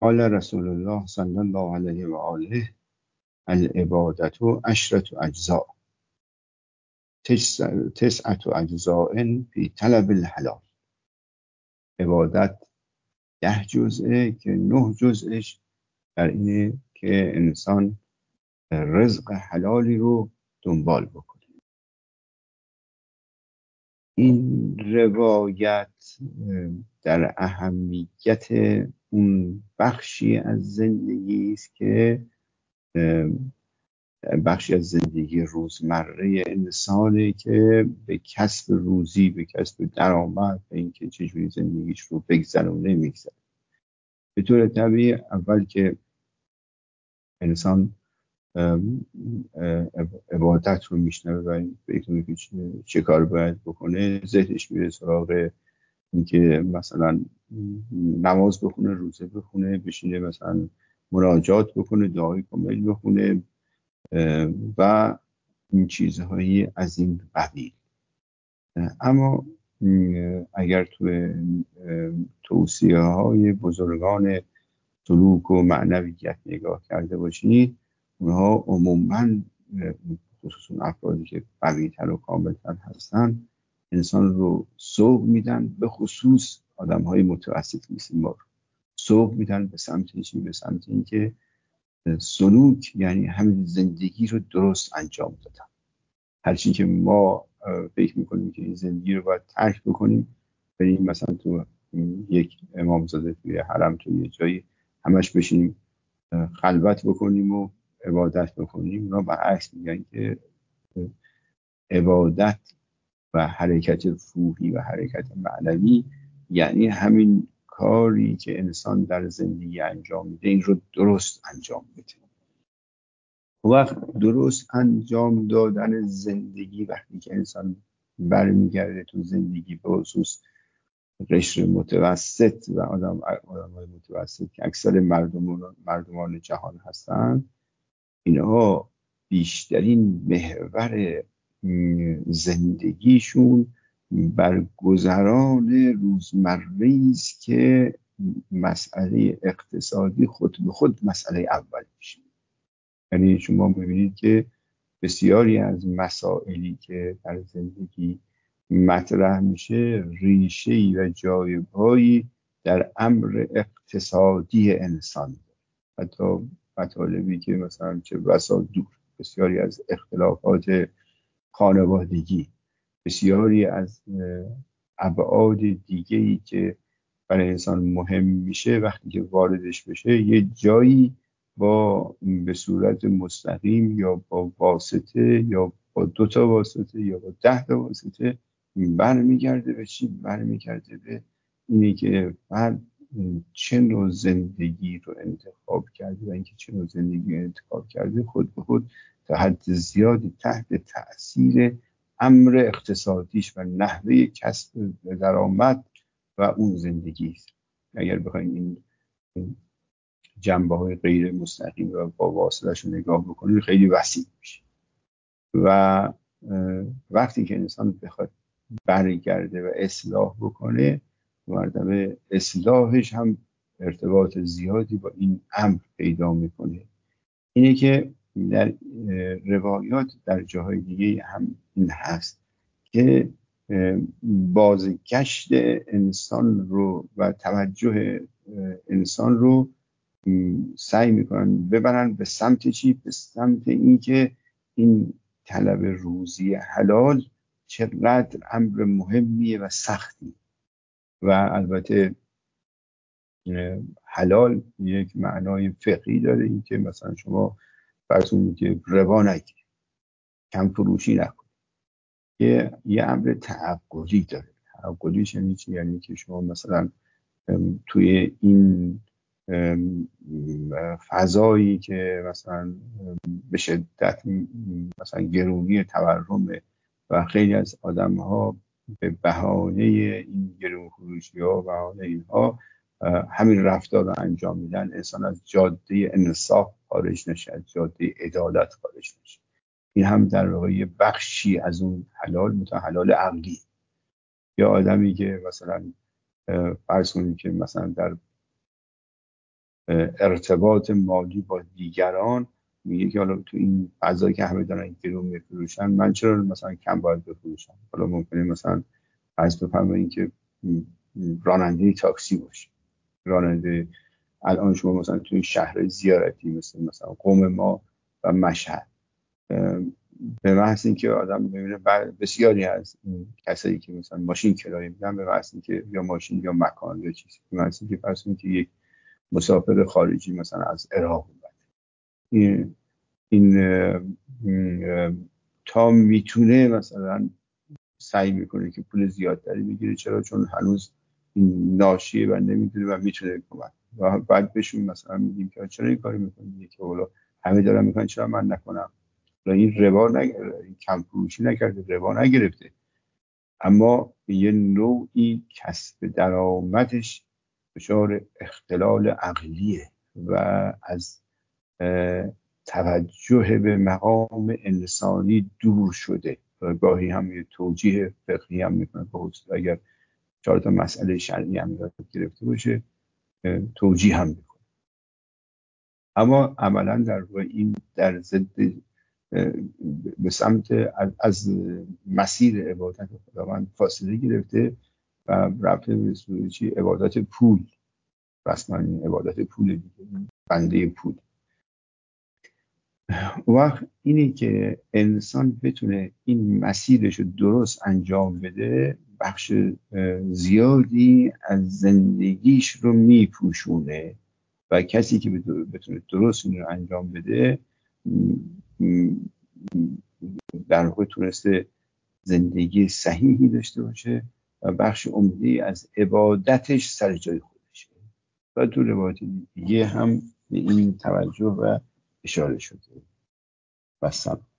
قال رسول الله صلی الله علیه و آله: العبادت عشرة اجزاء تسعة اجزاء فی طلب الحلال. عبادت 10 جزئه که 9 جزءش در اینه که انسان رزق حلالی رو دنبال بکنه. این روایت در اهمیت اون بخشی از زندگی است که بخشی از زندگی روزمره انسانه که به کسب روزی، به کسب درآمد، به اینکه چجوری زندگیش رو بگذرونه میگذره. به طور طبیعی اول که انسان عبادت رو میشنوه و فکر میکنه که چه کار باید بکنه، ذهنش میره سراغ اینکه مثلا نماز بخونه، روزه بخونه، بشینه مثلا مناجات بکنه، دعای کامل بخونه و این چیزهایی از این قبیل. اما اگر تو توصیه های بزرگان سلوک و معنویت نگاه کرده باشید، اونها عموماً خصوصا افرادی که قوی‌تر و کاملتر هستن انسان رو سوق میدن، به خصوص آدم های متوسط مثل ما سوق میدن به سمت چی؟ به سمت اینکه سلوک یعنی همین زندگی رو درست انجام دادن. هرچی که ما فکر میکنیم که این زندگی رو باید ترک بکنیم، بریم مثلا تو یک امامزاده توی حرم توی جایی همش بشینیم خلوت بکنیم و عبادت بکنیم، اونا برعکس میگن که عبادت و حرکت روحی و حرکت معنوی یعنی همین کاری که انسان در زندگی انجام میده این رو درست انجام بده. وقت درست انجام دادن زندگی وقتی که انسان برمیگرده تو زندگی، به خصوص قشر متوسط و آدم‌های متوسط که اکثر مردمان جهان هستن، اینها بیشترین محور زندگیشون بر گذران روزمره است که مسئله اقتصادی خود به خود مسئله اول میشه. یعنی شما میبینید که بسیاری از مسائلی که در زندگی مطرح میشه ریشه‌ای و جایگاهی در امر اقتصادی انسان. حتی مطالبی که مثلا چه بسا دور، بسیاری از اختلافات خانوادگی، بسیاری از ابعاد دیگه‌ای که برای انسان مهم میشه وقتی که واردش بشه یه جایی به صورت مستقیم یا با واسطه یا با 2 تا واسطه یا با 10 تا واسطه برمیگرده به چی؟ برمیگرده به اینی که فرد چه نوع زندگی رو انتخاب کرده و اینکه چه نوع زندگی رو انتخاب کرده خود به خود تا حد زیادی تحت تأثیر امر اقتصادیش و نحوه کسب درآمد و اون زندگی است. اگر بخوایم این جنبه های غیر مستقیم و با واسطه‌اش رو نگاه بکنیم خیلی وسیع میشه و وقتی که انسان بخواد برگرده و اصلاح بکنه، مرتبه اصلاحش هم ارتباط زیادی با این امر پیدا میکنه. اینه که در روایات در جاهای دیگه هم این هست که بازگشت انسان رو و توجه انسان رو سعی میکنن ببرن به سمت چی؟ به سمت این که این طلب روزی حلال چقدر امر مهمیه و سختی. و البته حلال یک معنای فقهی داره، این که مثلا شما فرض کنید که ربا نگیرید، کم فروشی نکنید. یه امر تعقلی داره. تعقلیش یعنی چی؟ یعنی که شما مثلا توی این فضایی که مثلا به شدت مثلا گرونی تورم و خیلی از آدم ها به بهانه این گرون فروشی ها و بهانه اینها همین رفتار رو انجام میدن، انسان از جاده انصاف خارج نشه، از جاده عدالت خارج نشه. این هم در واقع یه بخشی از اون حلال حلال عقلی. یا آدمی که مثلا فرض کنید که مثلا در ارتباط مالی با دیگران، میگه که حالا تو این فضایی که همه دارن گرون میفروشن، من چرا مثلا کم باید بفروشم؟ حالا ممکنه مثلا فرض بفرمایید که راننده تاکسی باشه، راننده، الان شما مثلا توی شهر زیارتی مثلا قم ما و مشهد، به محض اینکه آدم میبینه بسیاری از کسایی که مثلا ماشین کرایه میدن، به محض اینکه یا ماشین یا مکان یا چیزی، به محض اینکه فرض کنید که یک مسافر خارجی مثلا از عراق اومد، این تا میتونه مثلا سعی میکنه که پول زیادتری بگیره. چرا؟ چون هنوز این ناشیه و نمیدونه و میتونه کمک، و بعد بهشون مثلا میگیم که چرا این کاری میکنید که حالا همه دارن میکنن چرا من نکنم؟ این ربا این کم فروشی نکرده، ربا نگرفته، اما به یه نوعی کسب درآمدش دچار اختلال عقلیه و از توجه به مقام انسانی دور شده. گاهی هم یه توجیه فقهی هم میکنه، اگر 4 تا مسئله شرعی هم یاد گرفته باشه توجیه هم میکنه، اما عملا در واقع این در ضد به سمت از مسیر عبادت خداوند فاصله گرفته و رفته به سوی عبادت پول، رسما عبادت پول دیگه، بنده پول. وقت اینی که انسان بتونه این مسیرش رو درست انجام بده، بخش زیادی از زندگیش رو میپوشونه و کسی که بتونه درست این رو انجام بده در واقع تونسته زندگی صحیحی داشته باشه و بخش عمده از عبادتش سر جای خودشه. و تو روایت دیگه هم به این توجه و اشاره شده. بسم